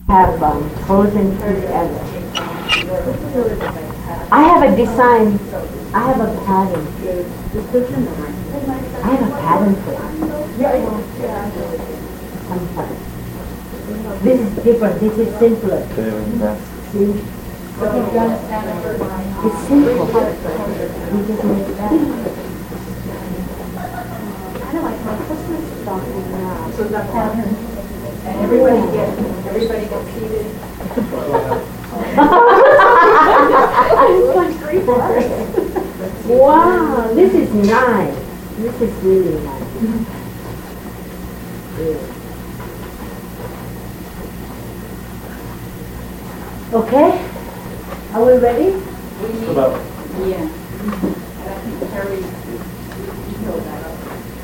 have frozen food ever. I have a design. I have a pattern. I have a pattern for it. Some fun. This is different. This is simpler. See? It's simple. You just make it better. Kind of like my Christmas stocking now. So the pattern. And everybody gets seated. Wow, this is nice. This is really nice. Yeah. Okay, are we ready? Yeah. And I think Terry filled that up.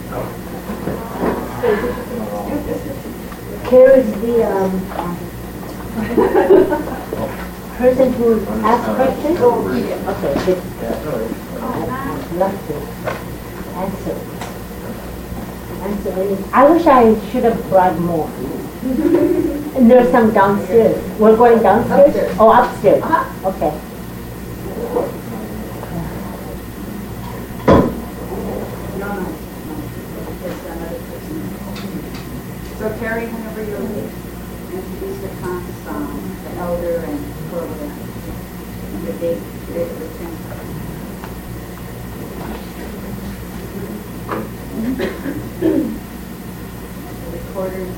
Carrie's the person who asks questions? Okay, good. I'd love to answer. I wish I should have brought more. And there's some downstairs. We're going downstairs? Upstairs. Oh, upstairs. Okay. So Terry, whenever you're ready, introduce the class, the elder and program, and the date of the transfer. Recorders.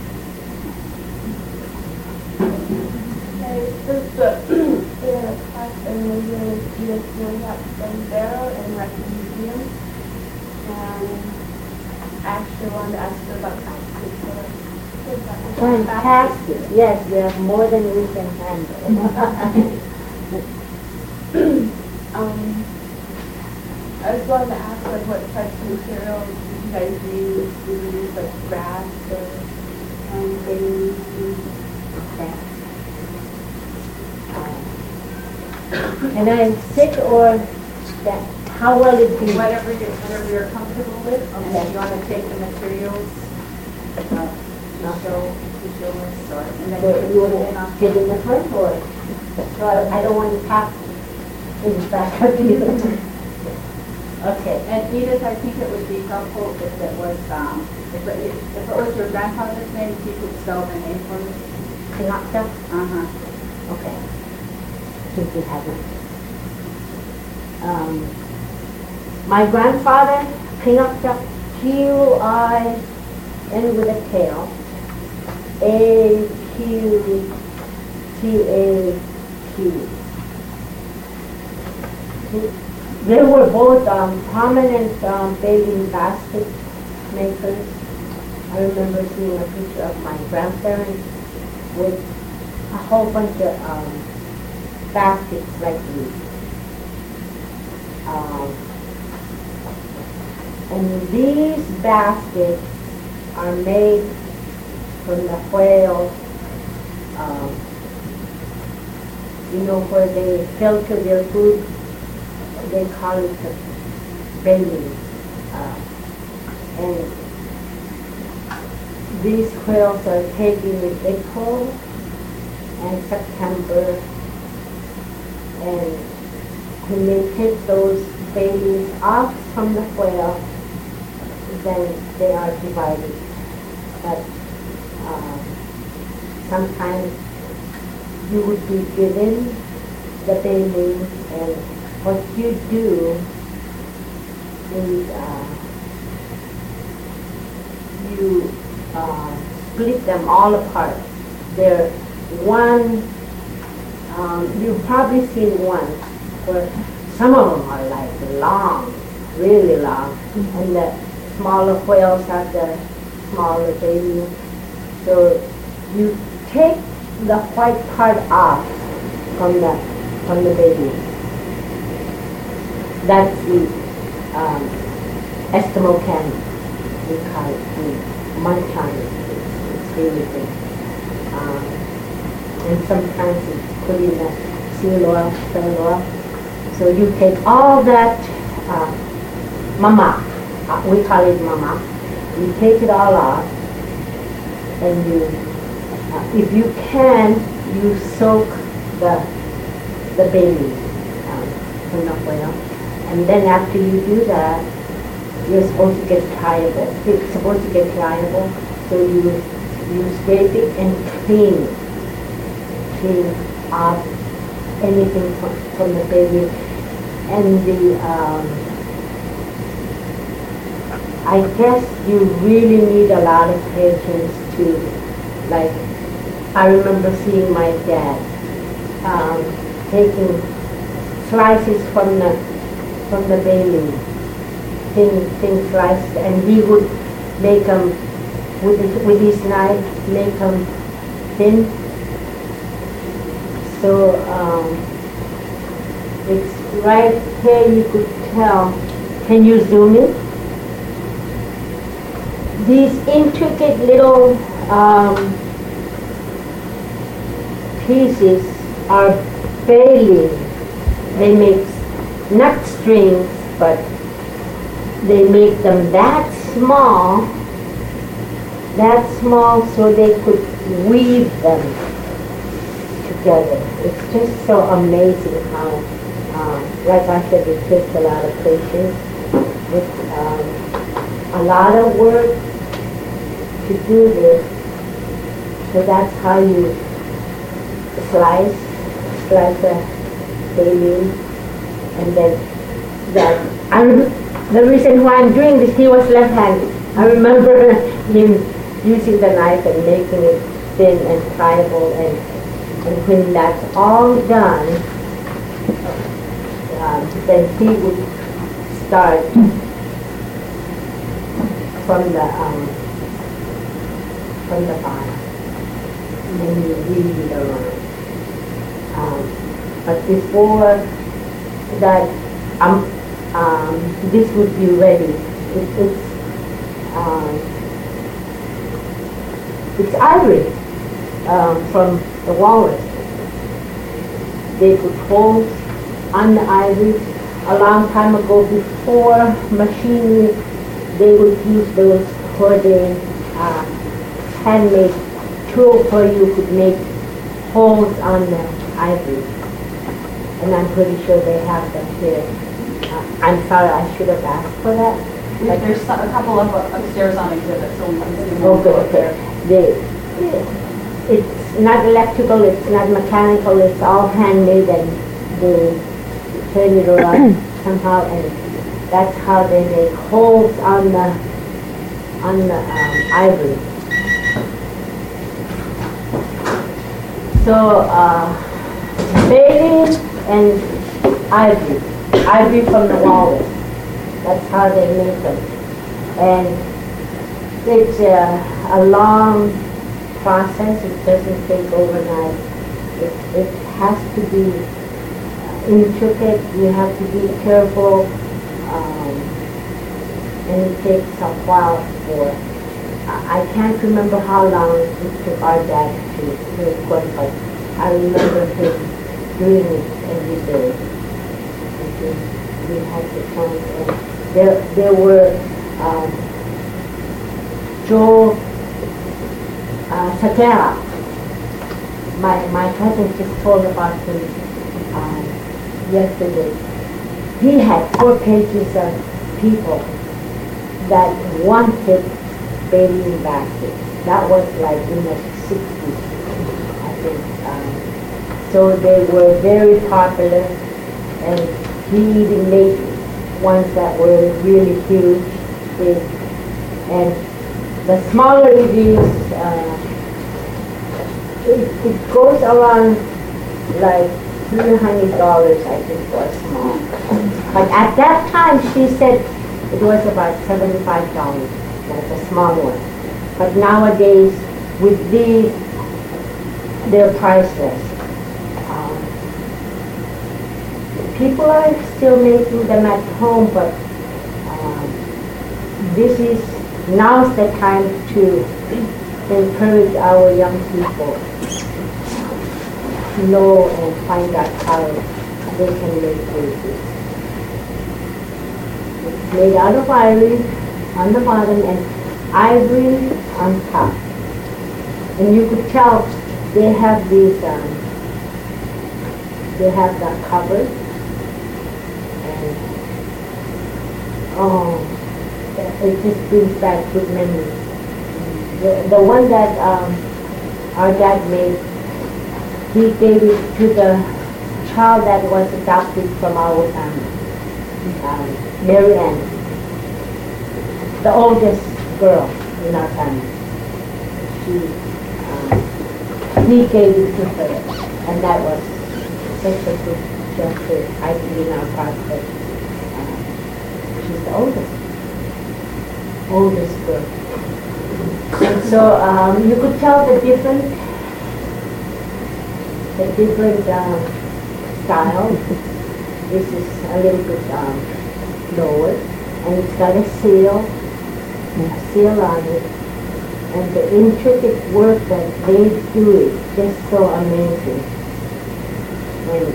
Okay, since the class and we're going to do this up from Barrow and Record Museum, and I actually wanted to ask you about taxes. Fantastic. Yes, we have more than we can handle. I just wanted to ask like what types of materials you guys use. Do you use like grass or things? Okay. Can I sit or stand? How will it be? Whatever you're comfortable with, and if you want to take the materials, to show us, or, and then So you want to sit in the front or? So I don't want to tap in the back of you. Okay. And Edith, I think it would be helpful if it was, if it was your grandfather's name, if you could spell the name for me. Pinocchio? Uh-huh. Okay. Since we haven't. My grandfather, Pinocchio, Q-I-N with a tail, A-Q-T-A-Q. They were both prominent bathing basket makers. I remember seeing a picture of my grandparents with a whole bunch of baskets like these. And these baskets are made from the whale, where they filter their food. They call it the baleen. And these whales are taken in April and September, and when they take those babies off from the whale, then they are divided. But sometimes you would be given the babies, and what you do is you split them all apart. They're one, you've probably seen one, where some of them are like long, really long, and the smaller whales have the smaller babies. So you take the white part off from the baby. That's the Eskimo candy. We call it the munch on it. It's really good. And sometimes it's put in the seal oil, sail oil. So you take all that mama, we call it mama. You take it all off, and you if you can, you soak the baby in the oil. And then after you do that, you're supposed to get pliable. It's supposed to get pliable, so you scrape it and clean off anything from the baby. And I guess you really need a lot of patience to, like, I remember seeing my dad taking slices from the baby, thin slices, and he would make them with his knife, make them thin. So it's right here. You could tell. Can you zoom in? These intricate little pieces are baleen. They make not strings, but they make them that small so they could weave them together. It's just so amazing how, like I said, it takes a lot of patience. It's a lot of work to do this. So that's how you slice the baleen, and then the reason why I'm doing this, he was left-handed. I remember him using the knife and making it thin and pliable, and when that's all done, then he would start from the bottom, and then you weave it around. But before that, this would be ready. It's ivory from the walrus. They put holes on the ivory. A long time ago, before machinery, they would use those for the handmade tool where you could make holes on the ivory. And I'm pretty sure they have them here. I'm sorry, I should have asked for that. There's a couple of upstairs on exhibit, so we can see them. Okay. It's not electrical, it's not mechanical, it's all handmade, and they turn it around somehow, and that's how they make holes on the ivory. So baleen and ivory from the walrus. That's how they make them. And it's a long process. It doesn't take overnight. It has to be intricate. You have to be careful. And it takes a while for, I can't remember how long it took our dad to make one, but I remember him doing it every day. We had to come, and there were Joe Sakara. My cousin just told about him yesterday. He had 4 pages of people that wanted baleen baskets. That was like in the 60s, I think. So they were very popular, and he even made ones that were really huge, big. And the smaller it is, it goes around like $300, I think, for a small. But at that time, she said it was about $75. That's a small one. But nowadays, with these, they're priceless. People are still making them at home, but this is, now's the time to encourage our young people to know and find out how they can make bases. It's made out of ivory on the bottom and ivory on top. And you could tell they have these, they have that covered. And, oh, it just brings back good memories. The one that our dad made, he gave it to the child that was adopted from our family, Mary Ann, the oldest girl in our family. He gave it to her, and that was such a good gesture, I think, in our part, that she's the oldest girl. And so you could tell the different style. This is a little bit lower, and it's got a seal on it, and the intricate work that they do is just so amazing. And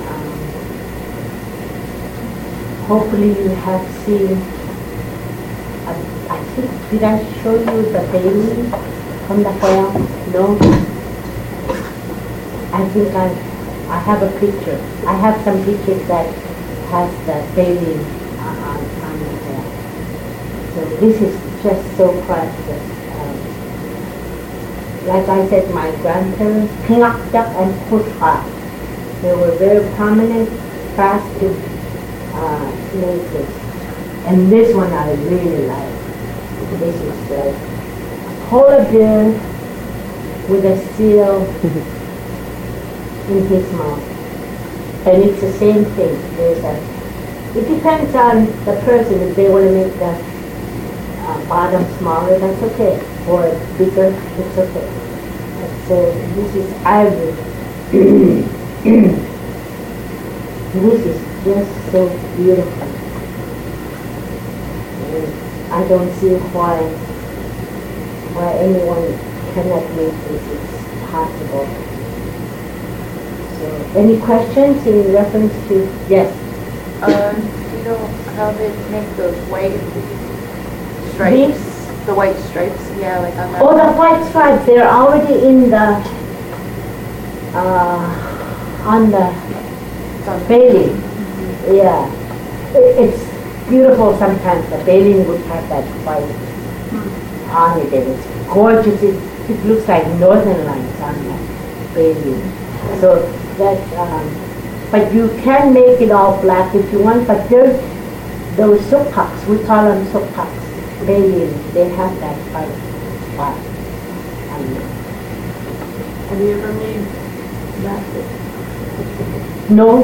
hopefully you have seen, I think, did I show you the baby from the film? No? I think I have a picture. I have some pictures that has the baby on the film. So this is just so priceless. Like I said, my grandparents, Knakdak and Putra, they were very prominent, fasted natives. And this one I really like. This is like polar bear with a seal in his mouth. And it's the same thing. It depends on the person. If they want to make the bottom smaller, that's okay. Or bigger, it's okay. So this is ivory. This is just so beautiful. And I don't see why anyone cannot make this. It's possible. So, any questions in reference to, yes? You know how they make those white stripes? These? The white stripes, yeah, like on that. Oh, the white stripes, they're already in the, on the baling. Yeah. It's beautiful sometimes. The baling would have that white on it, and it's gorgeous. It looks like northern lights on that baling. So that, but you can make it all black if you want, but there's those sukaks, we call them sukaks, baling, they have that white spot on it. Have you ever made baskets? No,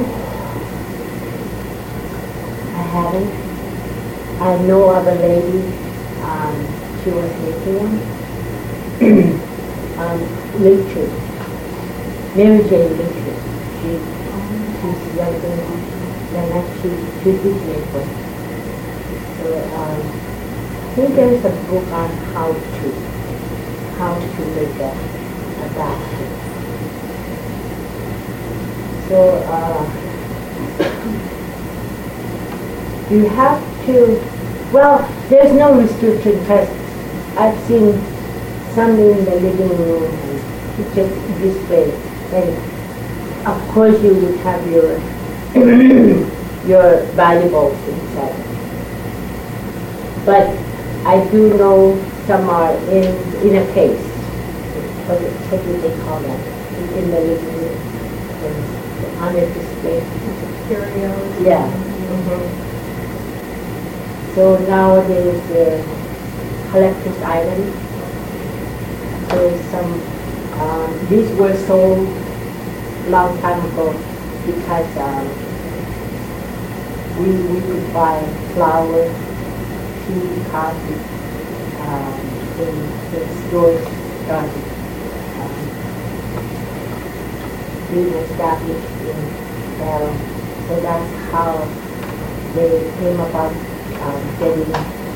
I haven't. I know of a lady, she was making one. Richard, Mary Jane Richard. She's younger than that. She did make one. So I think there's a book on how to make a basket. So you have to, well, there's no restriction because I've seen some in the living room and it's just displayed. And of course you would have your your valuables inside. But I do know some are in a case. What do they call that? In the living room. And on a display. Curios. Yeah. Mm-hmm. So nowadays the collector's items. There's some, these were sold long time ago because we would buy flour, tea, coffee in stores started being established in Barrow. So that's how they came about getting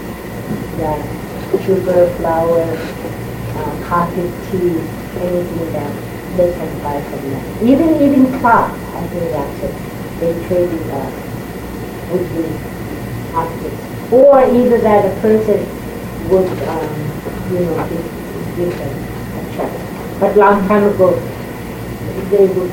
the sugar, flour, coffee, tea, anything that they can buy from them. Even cloth, I think that's it. They traded with the objects. Or either that a person would, give them a check. But long time ago, they would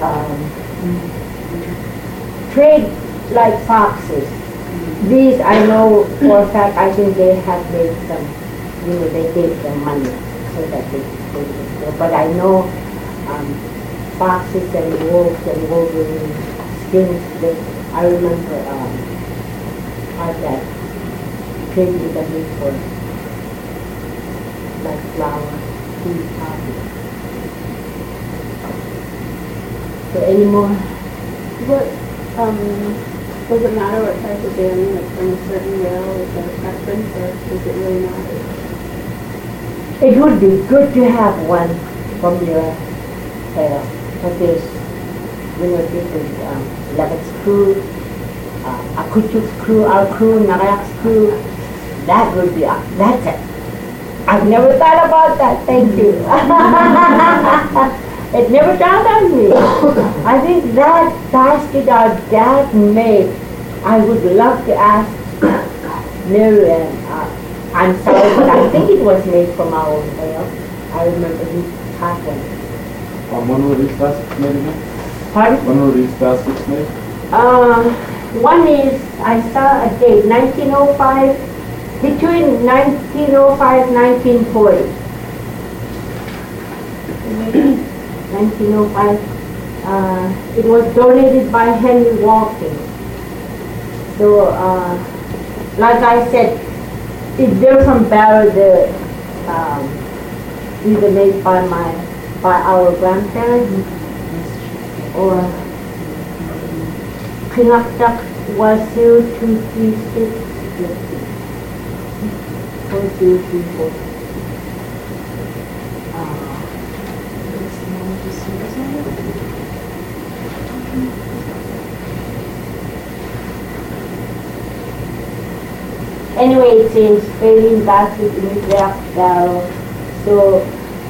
trade like foxes. These I know for a fact, I think they have made some, they gave them money so that they would go. But I know foxes and wolves and wolverine skins, I remember had that trade with them before, like flour, tea, coffee. So any more? What, does it matter what type of band, like from a certain whale, is there a preference, or does it really matter? It would be good to have one from your tail, but there's, different Levitt's crew, Akuchuk's crew, our crew, Narak's crew. That would be, that's it. I've never thought about that, thank you. It never dawned on me. I think that basket our dad made, I would love to ask Mary, and I'm sorry, but I think it was made from our own whale. I remember he had one. When were these baskets made again? Pardon? When were these baskets made? One is, I saw a date, 1905, between 1905 and 1940. 1905, it was donated by Henry Walking. So, like I said, if they're from Barrow, they're either made by our grandparents or Pinaktak was 0236, 4034. Anyway, it says failing basket in the black barrel. So,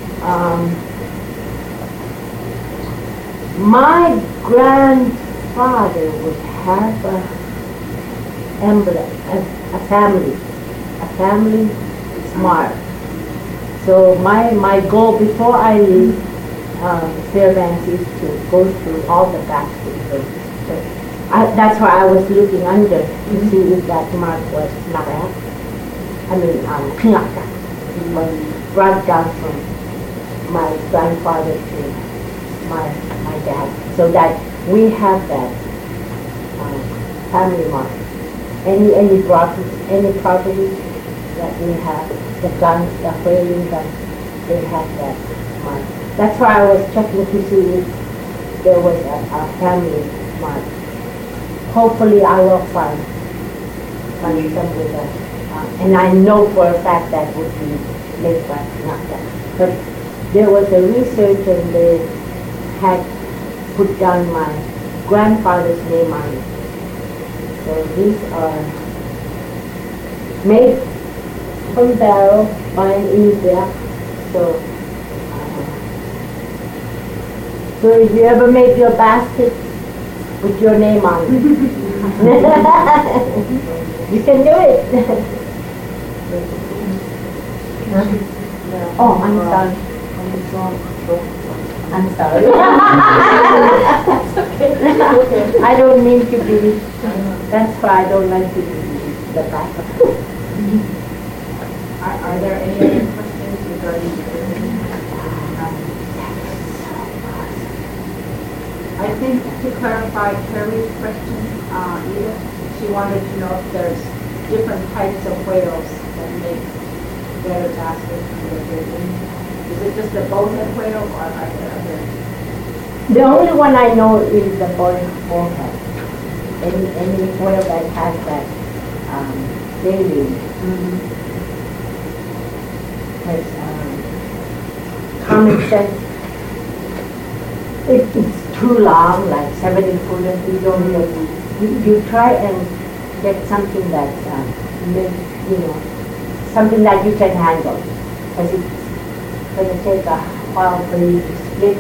my grandfather would have a emblem, a family smart. So my goal before I leave Fairbanks is to go through all the baskets. That's why I was looking under to see if that mark was Narak. I mean, Pinaka. It was brought down from my grandfather to my dad, so that we have that family mark. Any property that we have, the guns, the whaling guns, they have that mark. That's why I was checking to see if there was a family mark. Hopefully I will find some with that. And I know for a fact that would be made by Pinaka. But there was a research and they had put down my grandfather's name on it. So these are made from barrel by an India. So if you ever make your basket, put your name on it. You can do it. Oh, I'm sorry. I'm sorry. I don't mean to be. That's why I don't like to be the back. Are there any other questions regarding the I think to clarify Carrie's question, Edith, she wanted to know if there's different types of whales that make better baskets for their building. Is it just a bowhead whale or are there other? The only one I know is the bowhead. Any whale that has that baleen has common sense. It's too long, like 70 foot, and you don't really, you try and get something that, something that you can handle. Because it's going to take a while for you to split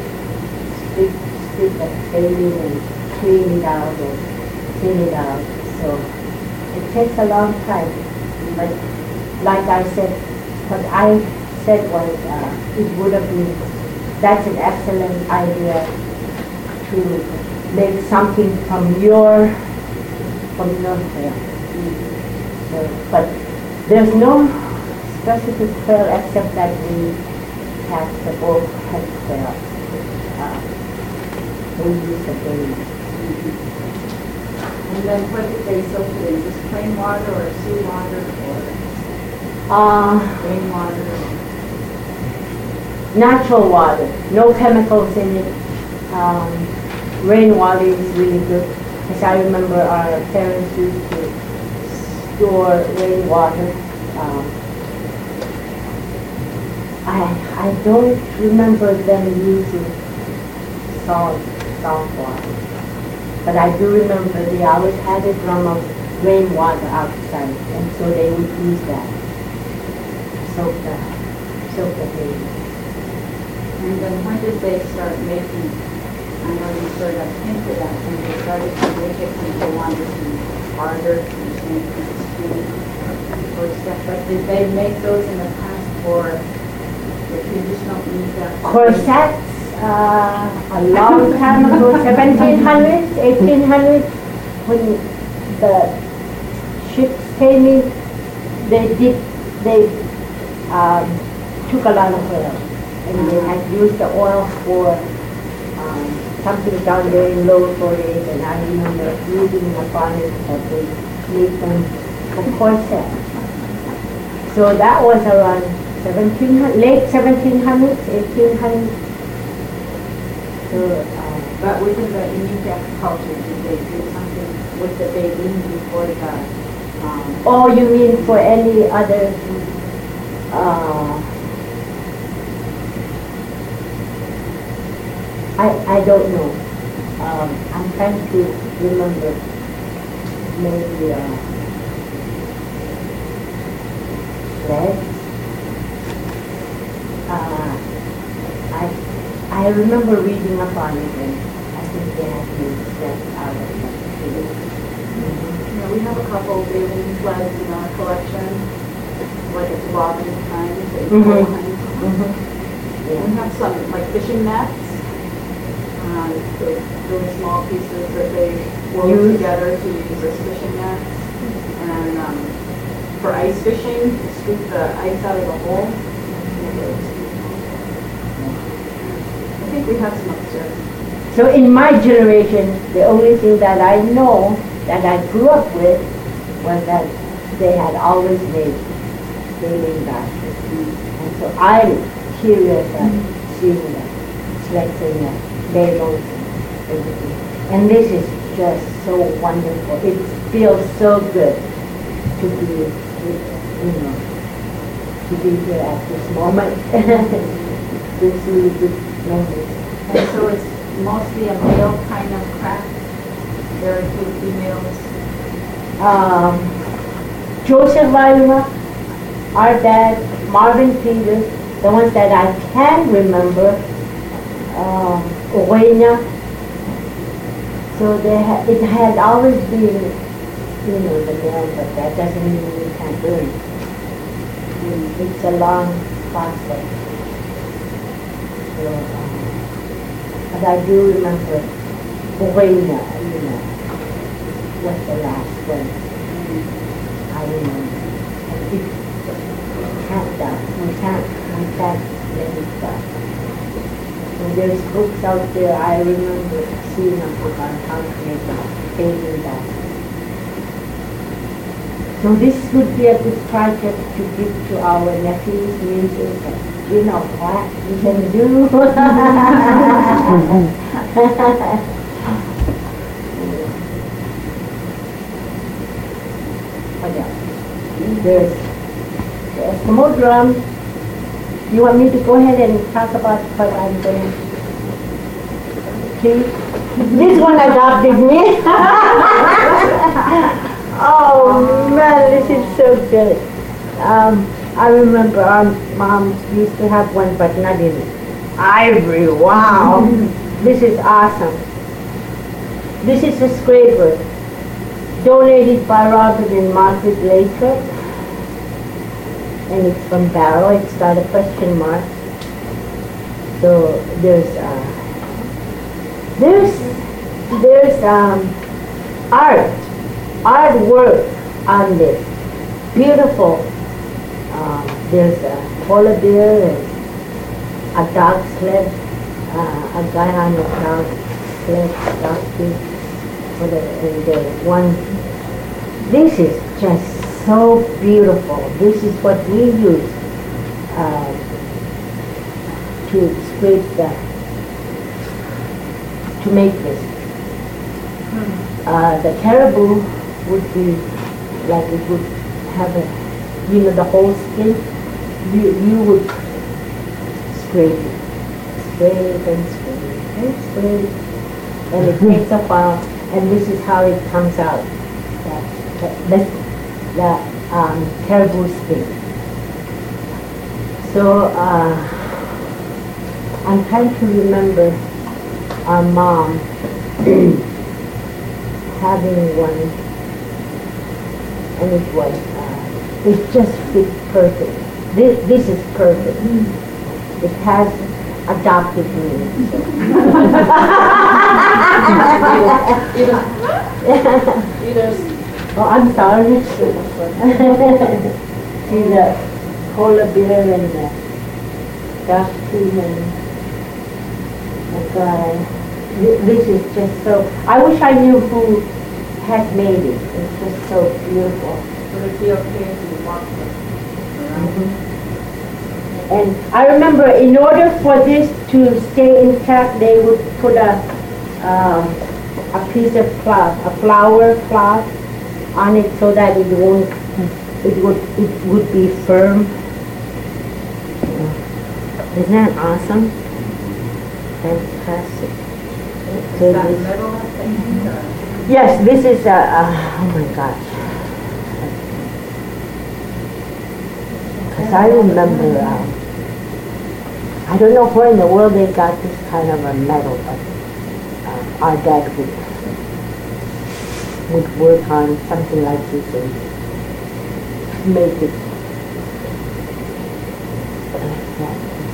that baleen and clean it out and clean it out. So it takes a long time. But like I said, what I said was it would have been that's an excellent idea to make something from your quail. So, but there's no specific quail except that we have the bullhead quail. We use the baby. And then what did they soak it in? Just plain water or seawater or rainwater? Natural water, no chemicals in it. Rainwater is really good. As I remember, our parents used to store rainwater. I don't remember them using salt water, but I do remember they always had a drum of rainwater outside, and so they would use that soak the baby. And then when did they start making, I know you sort of hinted at when they started to make it when they wanted to harder and change the speed or stuff, but did they make those in the past for the traditional Inca? Corsets, a long time ago, 1700s, 1800s, when the ships came in, they took a lot of oil. And they had used the oil for something down there in Lower 48, and I remember reading upon it that they made them for corsets. So that was around 1700, late 1700s, 1800s. So, But within the Inca culture, did they do something with the baby before the, oh, you mean for any other, I don't know. I'm trying to remember. Maybe sleds. I remember reading upon it, and I think they had made sleds out of it. we have a couple of bathing sleds in our collection, like at the Robin Times, they Mhm. pull Mhm. We have some like fishing nets, those really small pieces that they wove Use. together to use as fishing nets. And for ice fishing, to scoop the ice out of the hole. I think we have some upstairs. So in my generation, the only thing that I know that I grew up with was that they had always made bathing baskets. And so I'm curious at seeing the sleds and the labels and everything. And this is just so wonderful. It feels so good to be, to be here at this moment. This really good memories. And so it's mostly a male kind of craft. Very few females. Joseph Vailima, our dad, Marvin Peters, the ones that I can remember, Owena. So it had always been, the male, but that doesn't mean we can't learn. It's a long process. So, but I do remember Owena, was the last one. I remember. And we can't let it die. So there's books out there. I remember seeing a book on how to make a bathing basket. So this would be a good project to give to our nephews, nieces, what we can do. What else? There's the Eskimo drum. You want me to go ahead and talk about what I'm going to see? This one adopted me. Oh man, this is so good. I remember our mom used to have one, but not in ivory. Wow. This is awesome. This is a scraper donated by Robert and Margaret Lathrop. And it's from Barrow. It's got a question mark. So there's artwork on this. Beautiful. There's a polar bear and a dog sled, a guy on a dog sled, dog sled. And the one. This is just so beautiful. This is what we use to scrape to make this. The caribou would be like it would have the whole skin. You would scrape it, scrape and scrape and scrape, and it takes a while. And this is how it comes out. The caribou skin. So I'm trying to remember our mom having one, and it just fit perfect. This is perfect. It has adopted me. Oh, I'm sorry. See the polar bear and the dusty and the guy. This is just so. I wish I knew who had made it. It's just so beautiful. Would it be okay if you walk them around? And I remember, in order for this to stay intact, they would put a piece of cloth, a flower cloth, on it so that it would be firm. Isn't that awesome? Fantastic. Is that metal thing? Yes, this is oh my gosh. Because I remember, I don't know where in the world they got this kind of a metal, but our dad would work on something like this and make it like that.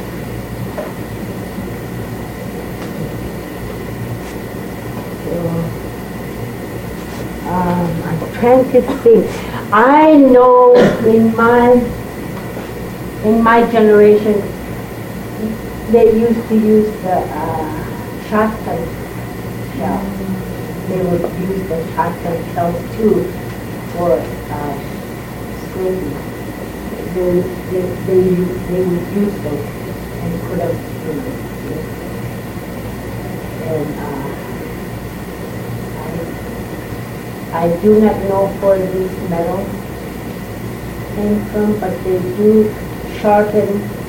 I'm trying to think. I know in my generation they used to use the shotgun shell. They would use the shotgun shells too for scraping. They would use them and put them, and I do not know where these metals came from, but they do sharpen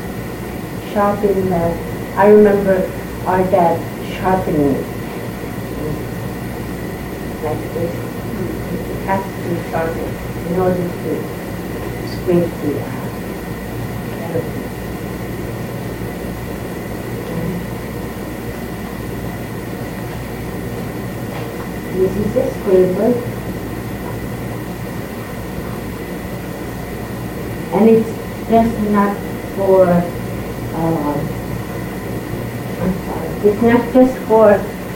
I remember our dad sharpening it like this. It has to be sharpened in order to scrape the metal. This is a scraper, and it's just not for it's not just for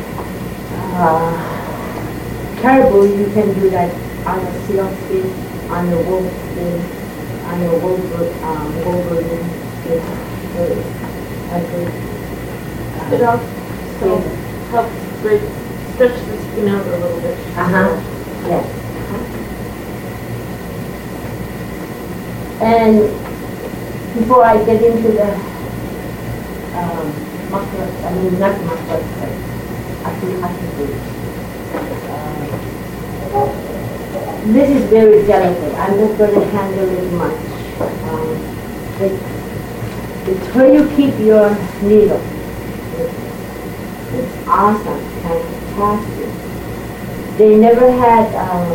caribou. You can do that on a seal skin, on a wolf skin, on a wolverine skin. So it's a good. It also helps stretch the skin out a little bit. Yes. And before I get into the mufflers, I mean not mufflers, but this is very delicate. I'm not going to handle it much. It's where you keep your needle. It's awesome, fantastic. They never had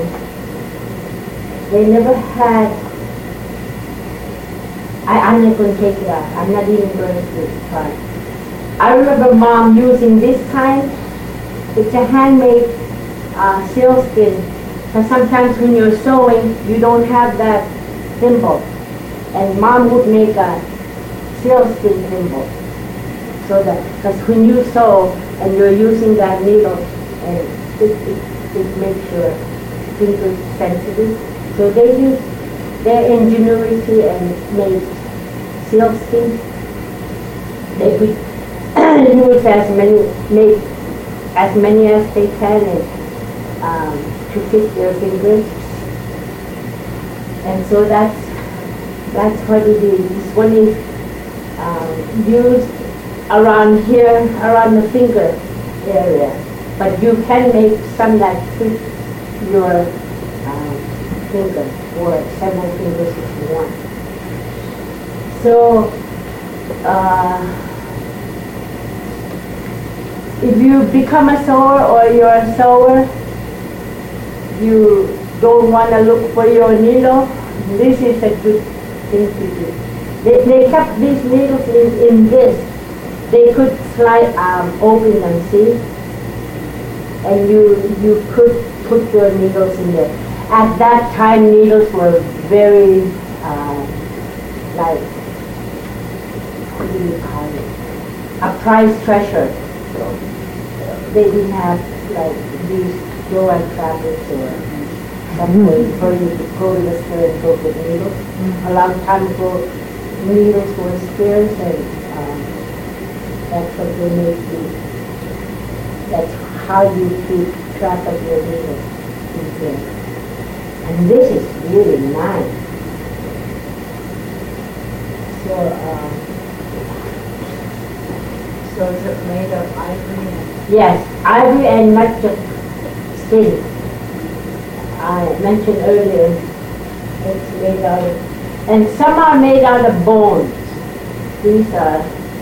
I'm not going to take it out. I'm not even going to try. I remember Mom using this kind. It's a handmade sealskin. Because sometimes when you're sewing, you don't have that thimble. And Mom would make a sealskin thimble. So that, because when you sew and you're using that needle, and it makes your fingers sensitive. So they use their ingenuity and made sealskin. They could use make as many as they can and, to fit their fingers. And so that's what it is. This one is used around here, around the finger area. But you can make some that fit your finger or several fingers if you want. So if you become a sewer or you're a sewer, you don't want to look for your needle, this is a good thing to do. They kept these needles in this. They could slide open them, see? And you could put your needles in there. At that time, needles were very, like, what do you call it? A prized treasure. They didn't have, like, these Joann fabrics or something for you to go to the store and go get needles. A long time ago, needles were scarce, and that's what they made you. That's how you keep track of your needles in here. And this is really nice. So is it made of ivory? Yes, ivory and not just skin. I mentioned earlier, it's made out of, and some are made out of bones. These are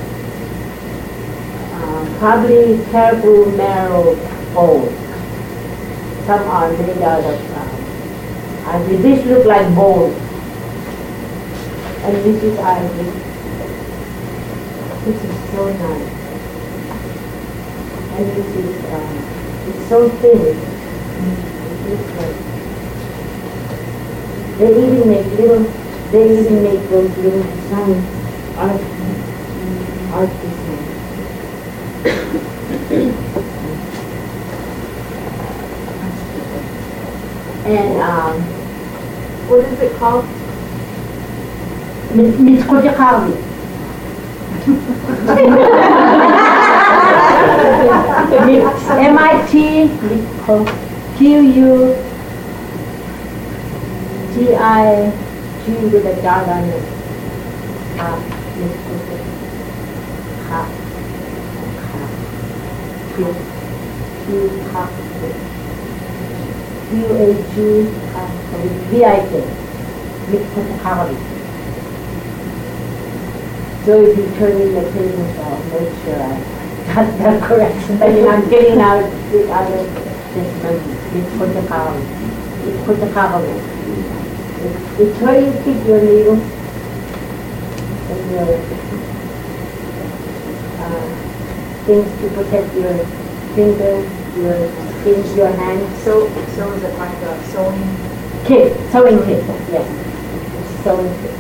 probably caribou marrow bones. Some are made out of ivory. This look like bones. And this is ivory. This is so nice. And this is, it's so thin. They even make those little designs, art designs. And What is it called? Miss Kojakawi. MIT QUTIG with a dot on it. Miss Kojakawi. So if you turn in the pages, I'll make sure I got that correct. I mean, I'm getting out of this Kojakawi. It's where you keep your needles and your things to protect your fingers, your skin, your hands. So is it like a sewing kit? Sewing kit, yes. It's sewing kit.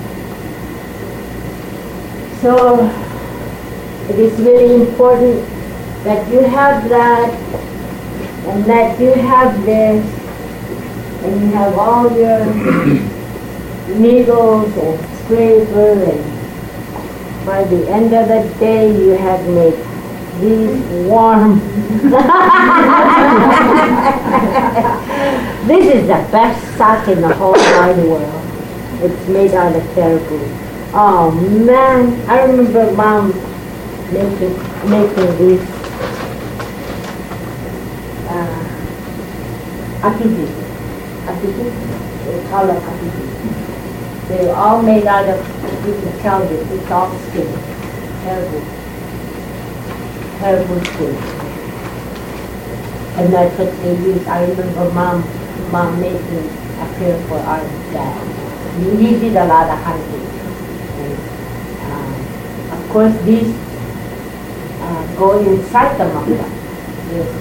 So it is really important that you have that, and that you have this, and you have all your needles and scraper, and by the end of the day you have made these warm. This is the best sock in the whole wide world. It's made out of caribou. Oh man, I remember Mom making these akiji. They call them akiji. They're all made out of, you can tell this, it's all skin, caribou skin. And that's what they use. I remember Mom making a pair for our dad. He did a lot of hunting. Of course, these go inside the muffler. This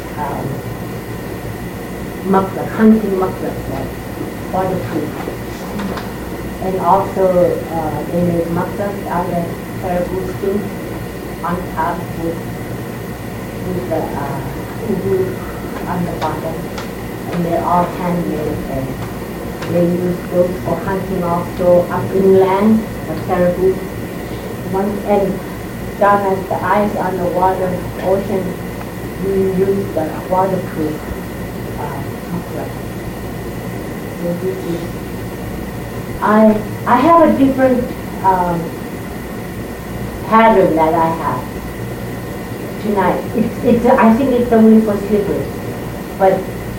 muffler, hunting mufflers, like waterproof. And also, they made mufflers out of caribou skin. on top with the wood on the bottom, and they're all handmade, and they use those for hunting also up inland, the caribou. And down at the ice on the water, ocean, we use the waterproof muffler. So this is, I have a different pattern that I have tonight. I think it's only for slippers, but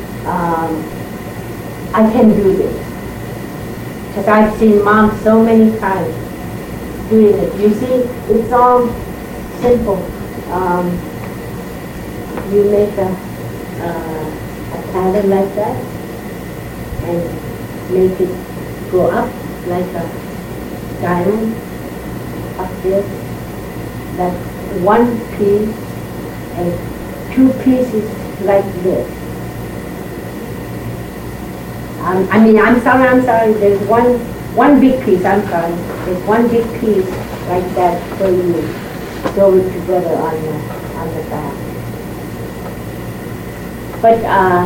I can do this because I've seen Mom so many times doing it. You see, it's all simple. You make a pattern like that and make it go up like a diamond up there. That's one piece and two pieces like this. I'm sorry, there's one big piece, I'm sorry. There's one big piece like that for you. Sew it together on the back. But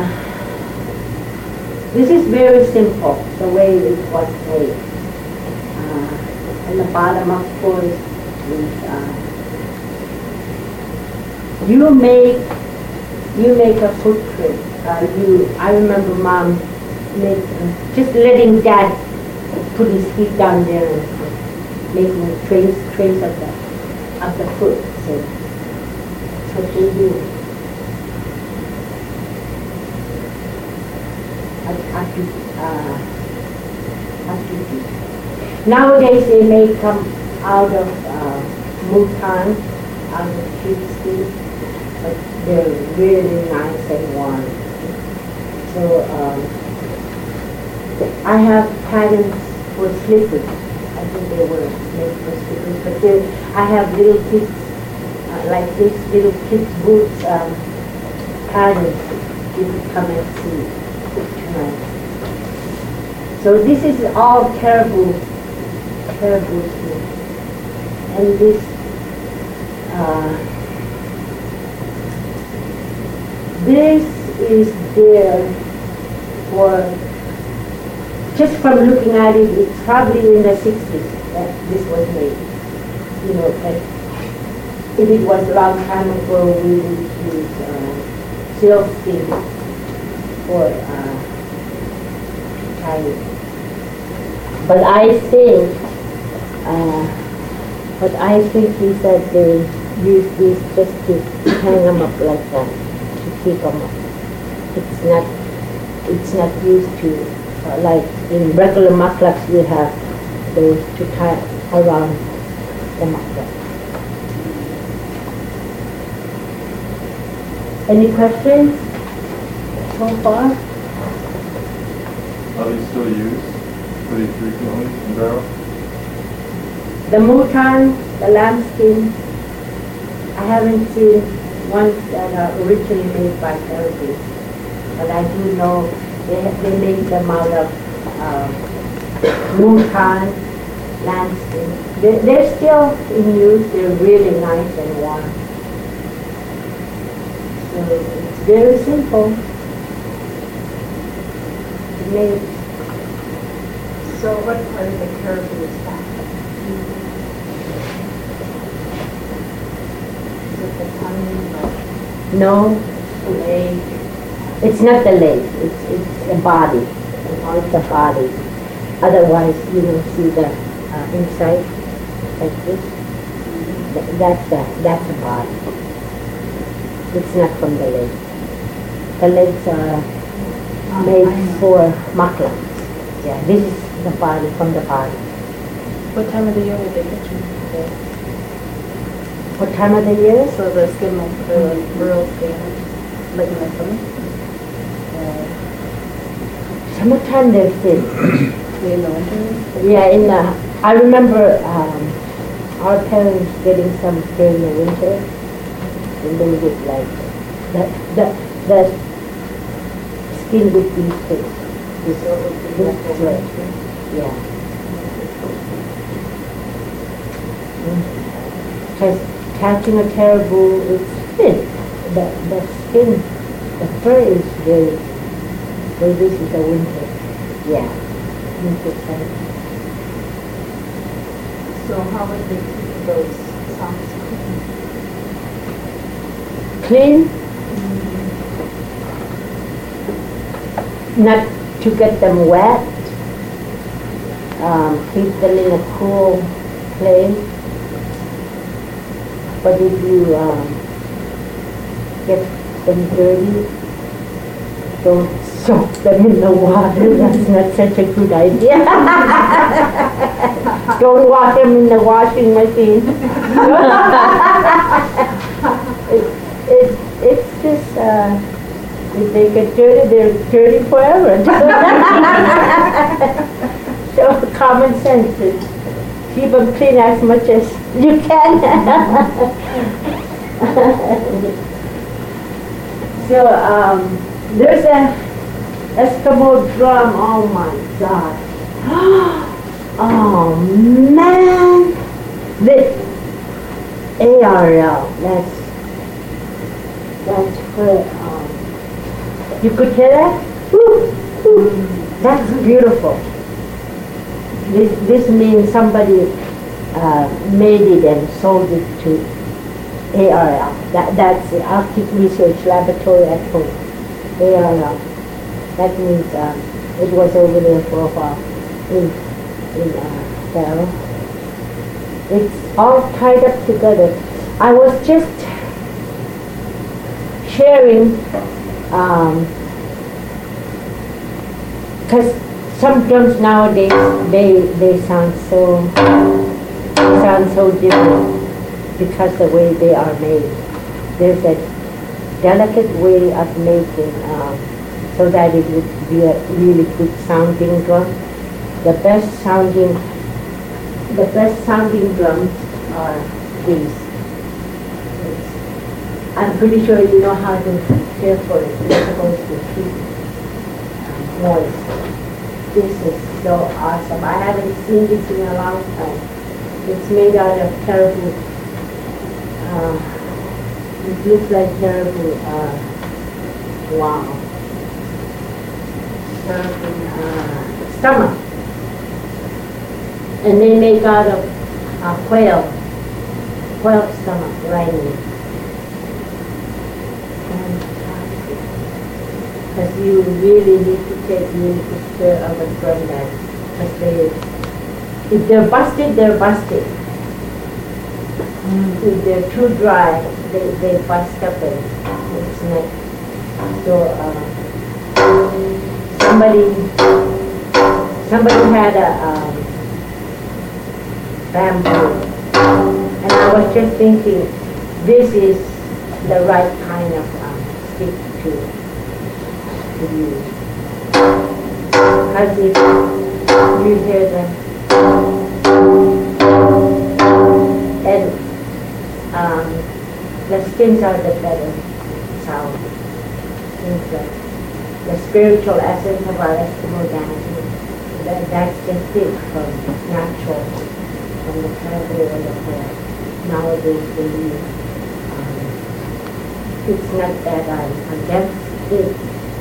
this is very simple, the way it was made. And the bottom, of course, is you make a footprint. I remember Mom just letting Dad put his feet down there and making trace of the foot. So that's what they do. Nowadays they may come out of mouton, out of sheepskin, but they're really nice and warm. So I have patterns for slippers. I think they were made for slippers, but I have little kids, like this little kids' boots patterns. You could come and see tonight. So this is all caribou skin. And this is there for, just from looking at it, it's probably in the 60s that this was made. You know, if it was a long time ago, we would use sealskin for tying. But I think he said they use these just to hang them up like that, to keep them up. It's not used to, like in regular muklaks we have those to tie around the muklak. Any questions so far? Are they still used pretty frequently in Barrow? The mouton, the lambskin, I haven't seen ones that are originally made by caribou, but I do know they make them out of mouton, lambskin. They're still in use. They're really nice and warm. So it's very simple to make. So what part of the caribou is that? Is it the tongue? No, The leg? it's not the leg. It's a body. It's the body. Otherwise, you don't see the inside like this. That's the body. It's not from the leg. The legs are made for muklak. Yeah, this is the body, from the body. What time of the year would they get you? What time of the year? So the skin, the rural skin, like in the summer? Summertime they're thin. In the winter? Yeah, I remember our parents getting some during the winter, and they would like, the skin would be thick. This way. Yeah. catching a caribou is thin. The skin, the fur is very, well, this is the winter. Yeah, winter time. So how would they keep those songs Clean, not to get them wet. Keep them in a cool place. But if you get them dirty, don't soak them in the water. That's not such a good idea. Don't wash them in the washing machine. It's just, if they get dirty, they're dirty forever. So common sense is keep them clean as much as you can. So there's a Eskimo drum. Oh my God! Oh man! The ARL. That's for. You could hear that? Woo, woo. That's beautiful. This means somebody made it and sold it to ARL. That's the Arctic Research Laboratory at home. ARL. That means it was over there for a while in Barrow. It's all tied up together. I was just sharing, because some drums nowadays they sound so different because the way they are made. There's a delicate way of making so that it would be a really good sounding drum. The best sounding drums are these. I'm pretty sure you know how to care for it. You're supposed to keep moist. This is so awesome. I haven't seen this in a long time. It's made out of caribou. It looks like caribou. Wow. Caribou stomach. And they make out of quail stomach lining. Because you really need to take really good care of a drum band. Because if they're busted, they're busted. If they're too dry, they bust up and it's not. So somebody had a bamboo, and I was just thinking, this is the right kind of stick to use. Because if you hear them, and the skins are the better sound. The spiritual essence of our Eskimo dancing, that's just it from natural, from the caribou and the quail. Nowadays they use, it's not that I'm against it.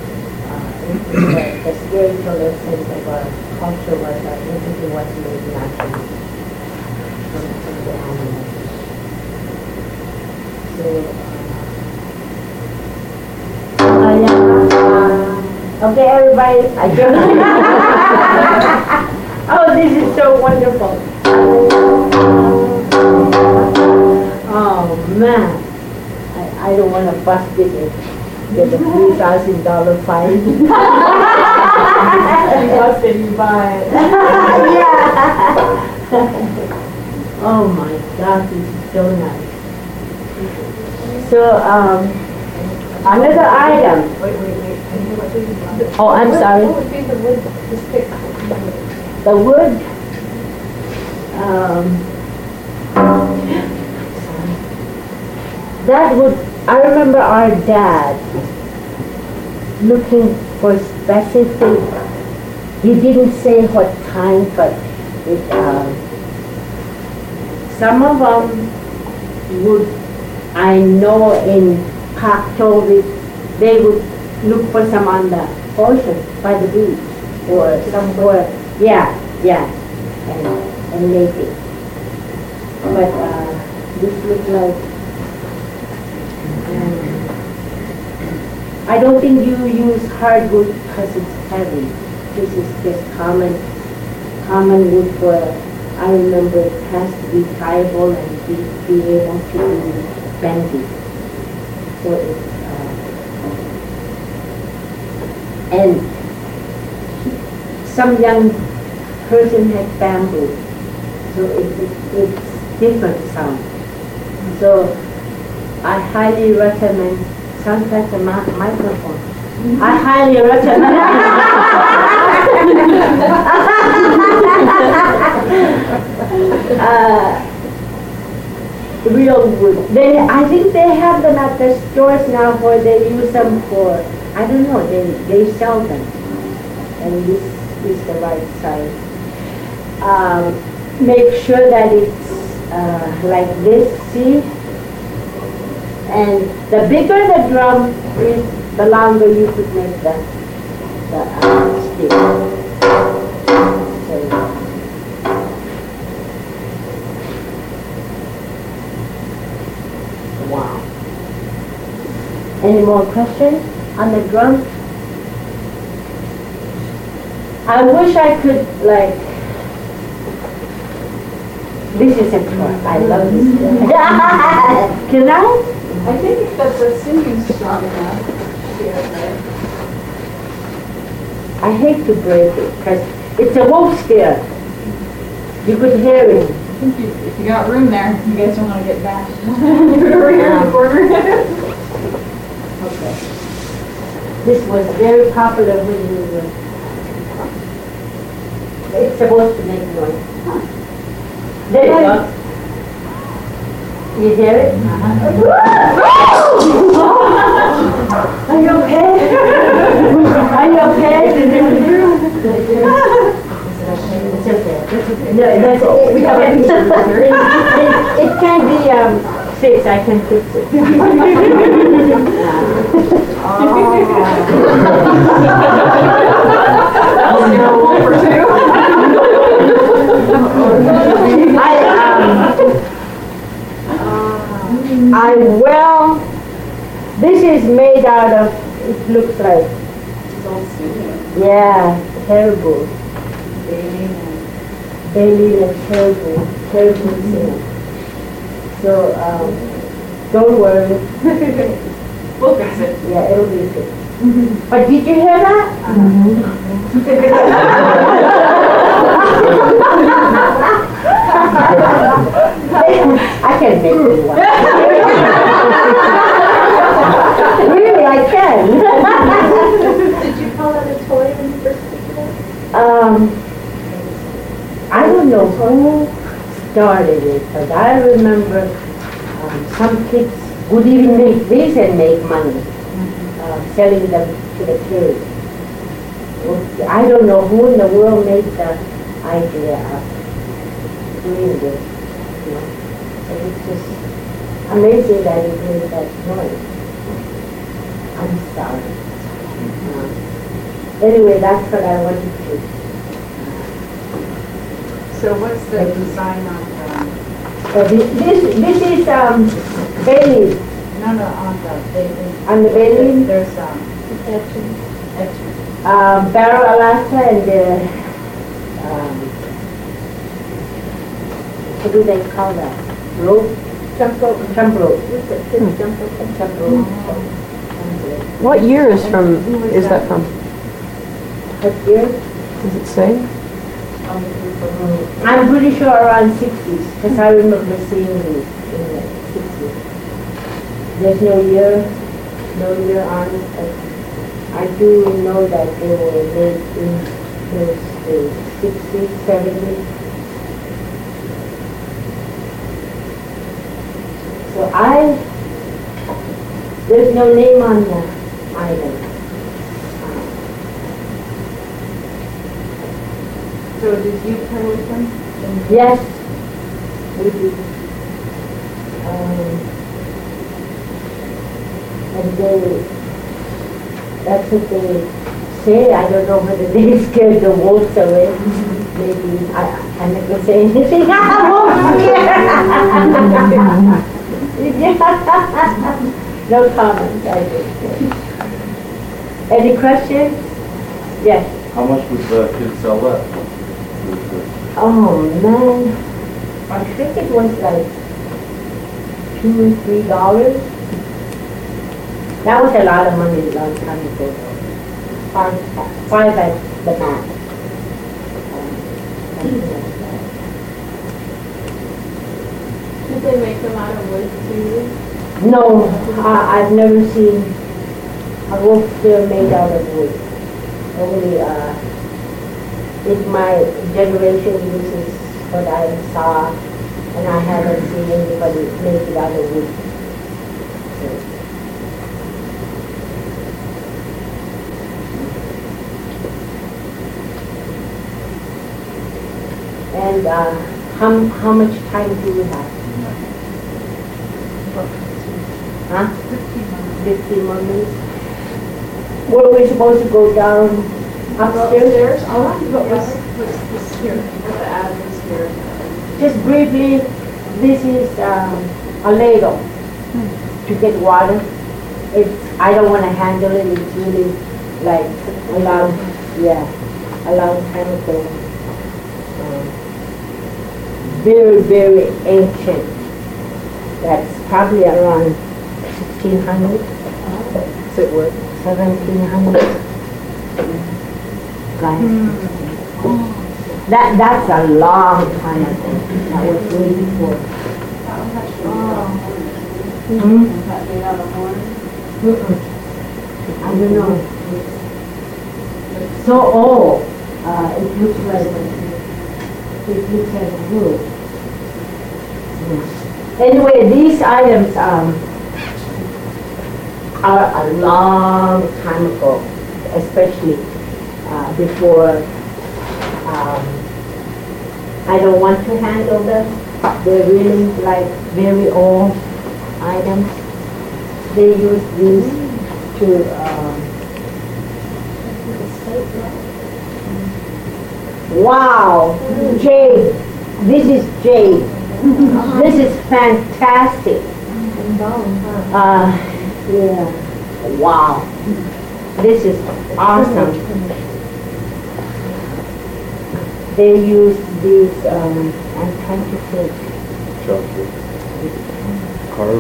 The spiritual essence of our culture was that everything was made naturally from the animals. So, okay, everybody, I do. Oh, this is so wonderful. Oh man, I don't want to bust it and get a $3,000 fine. Bust it, you buy it. Yeah. Oh my God, this is so nice. So, another item. Oh, I'm sorry. What would be the wood, the stick? The wood. That would. I remember our dad looking for specific. He didn't say what kind, but it. Some of them would, I know in Park Tovis, they would look for some on the ocean, by the beach, or somewhere. Yeah, and make it. But this looks like, I don't think you use hardwood because it's heavy. This is just common wood for, I remember it has to be pliable and be able to be bendy. So it's, and some young person had bamboo, so it's different sound. So I highly recommend, sounds like a microphone. I highly recommend. Real wood. I think they have them at the stores now where they use them for, I don't know, they sell them. And this is the right size. Make sure that it's like this, see? And the bigger the drum is, the longer you could make the stick. So, wow. Any more questions on the drum? I wish I could, like, this is a toy. I love this. Can I? I think that the singing's strong enough here, right? I hate to break it because it's a wolf scare. You could hear it. I think if you got room there, you guys don't want to get bashed. You're over here in the corner. Okay. This was very popular when you were. It's supposed to make noise. There you go. You hear it? Are you okay? Are you okay? It's okay. No, that's it. It can be fixed. I can fix it. This is made out of, it looks like, yeah, terrible. Baleen and terrible sand. So, don't worry. We'll fix it. Yeah, it'll be good. But did you hear that? I can make you one. Really, I can. Did you call it a toy when you first picked it up? I don't know who started it, but I remember some kids would even make these and make money selling them to the kids. I don't know who in the world made the idea of doing this. You know? And it's just amazing that it made that noise. I'm sorry. Anyway, that's what I wanted to. So what's the design on This is baleen. No, on the baby. On the baleen? There's Etching. Barrow Alaska and the what do they call that? Rope? Jump rope. Jump rope. Jump rope. What year is that from? What year? Does it say? I'm pretty sure around 60s, because I remember seeing these in the 60s. There's no year on it, but I do know that they were made in those days, 60s, 70s. So there's no name on the item. So did you play with them? Yes, we do. And that's what they say. I don't know whether they scared the wolves away. Maybe I'm not gonna say anything. No comment. I think. Any questions? Yes. How much would the kids sell that? Oh man, I think it was like $2-3. That was a lot of money a long time ago. Five at the max. Did they make them out of wood too? No, I've never seen a wolf still made out of wood. Only if my generation uses what I saw, and I haven't seen anybody make it out of wood. And how much time do we have? Huh? 15 more minutes. Were we supposed to go down upstairs? What's here, what the address here? Just briefly, this is a ladle to get water. I don't want to handle it. It's really like a long time ago. Very, very ancient. That's probably around 1600. Is it wood? 1700. That's a long time ago. That was way before. I don't know. It's so old. It looks like wood. Anyway, these items are a long time ago, especially before. I don't want to handle them. They're really like very old items. They use these to wow, jade. This is jade. This is fantastic. Yeah. Wow. This is awesome. They use these, I'm trying to think. Carve.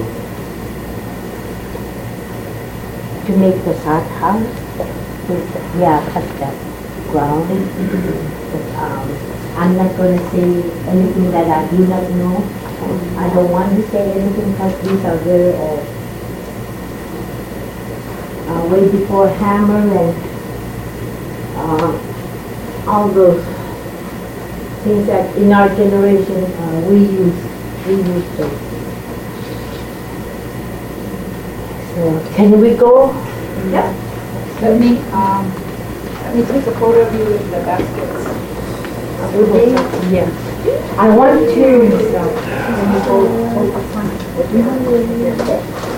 To make the sod house. Cut the ground. But, I'm not going to say anything that I do not know. I don't want to say anything because these are very old. Way before hammer and all those things that in our generation we use them. So can we go? Yeah. Let me take a photo of you with the baskets. Yeah. I want to.